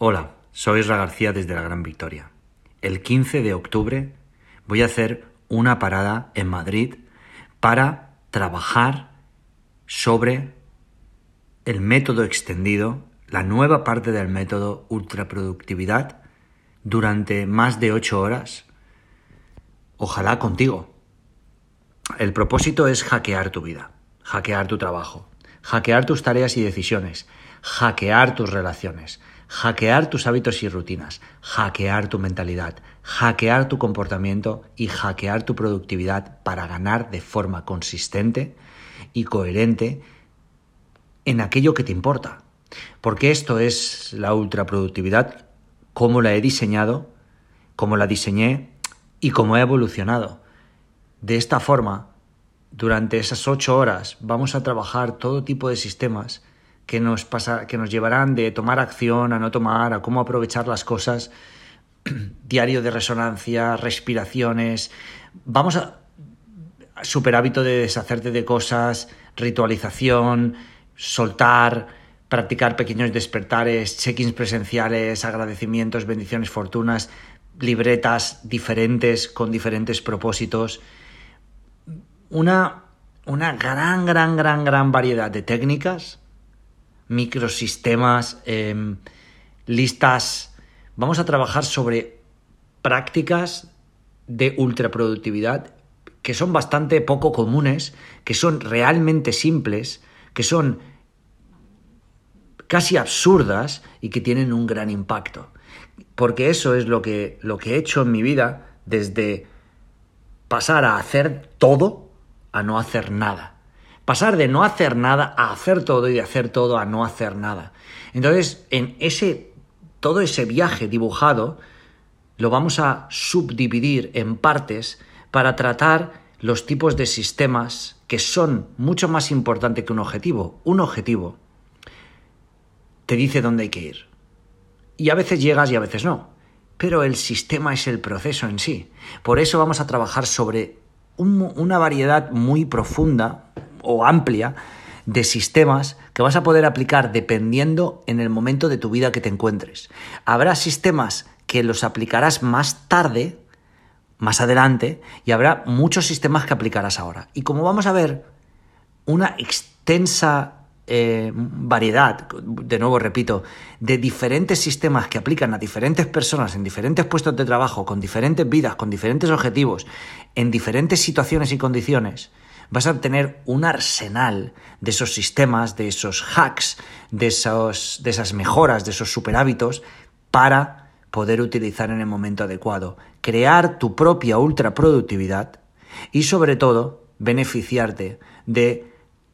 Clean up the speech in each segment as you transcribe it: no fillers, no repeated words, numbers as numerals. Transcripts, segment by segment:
Hola, soy Isra García desde la Gran Victoria. El 15 de octubre voy a hacer una parada en Madrid para trabajar sobre el método extendido, la nueva parte del método ultraproductividad durante más de 8 horas. Ojalá contigo. El propósito es hackear tu vida, hackear tu trabajo, hackear tus tareas y decisiones, hackear tus relaciones, hackear tus hábitos y rutinas, hackear tu mentalidad, hackear tu comportamiento y hackear tu productividad para ganar de forma consistente y coherente en aquello que te importa. Porque esto es la ultraproductividad, cómo la he diseñado, cómo la diseñé y cómo he evolucionado. De esta forma, durante esas 8 horas vamos a trabajar todo tipo de sistemas que nos llevarán de tomar acción a no tomar, a cómo aprovechar las cosas, diario de resonancia, respiraciones. Vamos a super hábito de deshacerte de cosas, ritualización, soltar, practicar pequeños despertares, check-ins presenciales, agradecimientos, bendiciones, fortunas, libretas diferentes con diferentes propósitos. Una gran variedad de técnicas, microsistemas, listas. Vamos a trabajar sobre prácticas de ultraproductividad que son bastante poco comunes, que son realmente simples, que son casi absurdas y que tienen un gran impacto. Porque eso es lo que he hecho en mi vida, desde pasar a hacer todo a no hacer nada. Pasar de no hacer nada a hacer todo y de hacer todo a no hacer nada. Entonces, todo ese viaje dibujado lo vamos a subdividir en partes para tratar los tipos de sistemas que son mucho más importantes que un objetivo. Un objetivo te dice dónde hay que ir. Y a veces llegas y a veces no. Pero el sistema es el proceso en sí. Por eso vamos a trabajar sobre una variedad muy profunda o amplia de sistemas que vas a poder aplicar dependiendo en el momento de tu vida que te encuentres. Habrá sistemas que los aplicarás más tarde, más adelante, y habrá muchos sistemas que aplicarás ahora. Y como vamos a ver una extensa variedad, de nuevo repito, de diferentes sistemas que aplican a diferentes personas en diferentes puestos de trabajo, con diferentes vidas, con diferentes objetivos, en diferentes situaciones y condiciones, vas a tener un arsenal de esos sistemas, de esos hacks, de esas mejoras, de esos superhábitos para poder utilizar en el momento adecuado, crear tu propia ultraproductividad y sobre todo beneficiarte de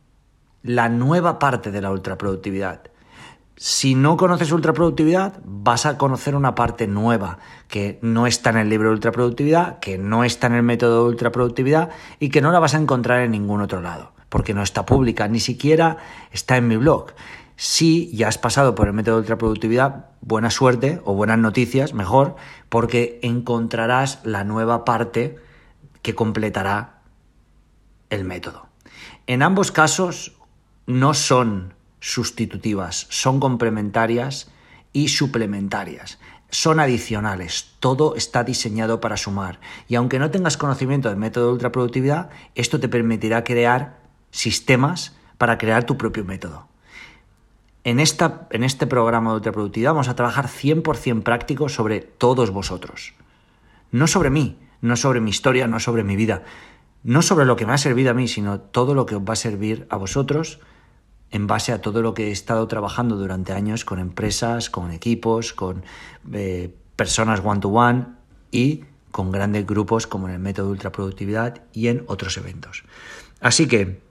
la nueva parte de la ultraproductividad. Si no conoces ultraproductividad, vas a conocer una parte nueva que no está en el libro de ultraproductividad, que no está en el método de ultraproductividad y que no la vas a encontrar en ningún otro lado, porque no está pública, ni siquiera está en mi blog. Si ya has pasado por el método de ultraproductividad, buena suerte o buenas noticias, mejor, porque encontrarás la nueva parte que completará el método. En ambos casos no son sustitutivas, son complementarias y suplementarias. Son adicionales, todo está diseñado para sumar. Y aunque no tengas conocimiento del método de ultraproductividad, esto te permitirá crear sistemas para crear tu propio método. En este programa de ultraproductividad vamos a trabajar 100% práctico sobre todos vosotros. No sobre mí, no sobre mi historia, no sobre mi vida, no sobre lo que me ha servido a mí, sino todo lo que os va a servir a vosotros en base a todo lo que he estado trabajando durante años con empresas, con equipos, con personas one-to-one y con grandes grupos como en el método de ultraproductividad y en otros eventos. Así que,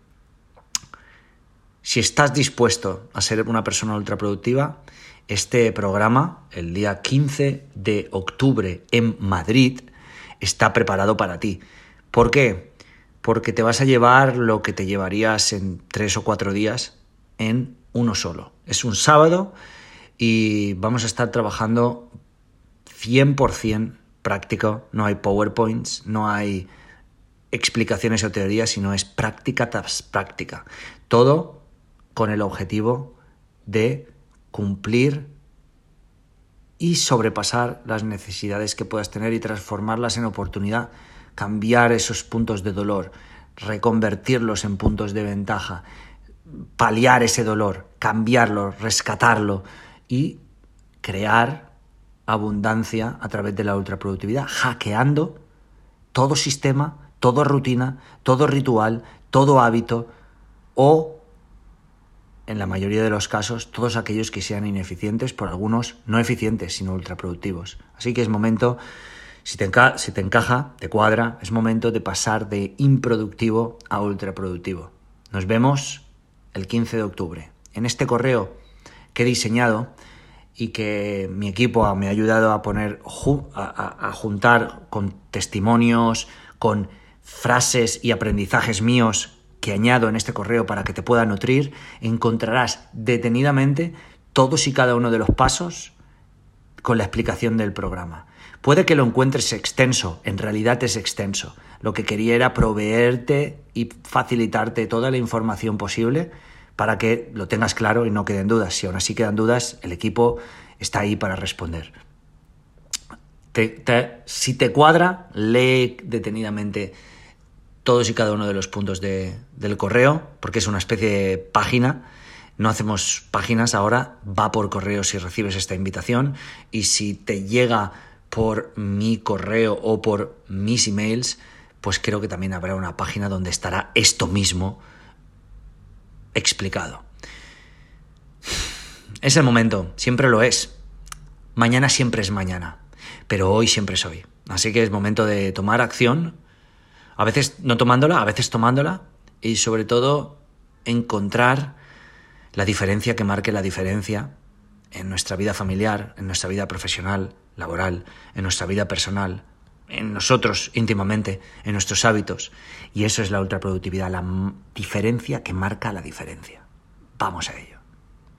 si estás dispuesto a ser una persona ultraproductiva, este programa, el día 15 de octubre en Madrid, está preparado para ti. ¿Por qué? Porque te vas a llevar lo que te llevarías en 3 o 4 días en uno solo. Es un sábado y vamos a estar trabajando 100% práctico. No hay PowerPoints, no hay explicaciones o teorías, sino es práctica tras práctica. Todo con el objetivo de cumplir y sobrepasar las necesidades que puedas tener y transformarlas en oportunidad, cambiar esos puntos de dolor, reconvertirlos en puntos de ventaja, paliar ese dolor, cambiarlo, rescatarlo y crear abundancia a través de la ultraproductividad, hackeando todo sistema, toda rutina, todo ritual, todo hábito o, en la mayoría de los casos, todos aquellos que sean ineficientes, por algunos no eficientes, sino ultraproductivos. Así que es momento, si te encaja, te cuadra, es momento de pasar de improductivo a ultraproductivo. Nos vemos el 15 de octubre. En este correo que he diseñado y que mi equipo me ha ayudado a poner, a juntar con testimonios, con frases y aprendizajes míos que añado en este correo para que te pueda nutrir, encontrarás detenidamente todos y cada uno de los pasos con la explicación del programa. Puede que lo encuentres extenso, en realidad es extenso. Lo que quería era proveerte y facilitarte toda la información posible para que lo tengas claro y no queden dudas. Si aún así quedan dudas, el equipo está ahí para responder. Si te cuadra, lee detenidamente todos y cada uno de los puntos del correo, porque es una especie de página. No hacemos páginas ahora, va por correo si recibes esta invitación, y si te llega por mi correo o por mis emails, pues creo que también habrá una página donde estará esto mismo explicado. Es el momento, siempre lo es. Mañana siempre es mañana, pero hoy siempre es hoy. Así que es momento de tomar acción, a veces no tomándola, a veces tomándola, y sobre todo encontrar la diferencia que marque la diferencia en nuestra vida familiar, en nuestra vida profesional, laboral, en nuestra vida personal, en nosotros íntimamente, en nuestros hábitos. Y eso es la ultraproductividad, la diferencia que marca la diferencia. Vamos a ello.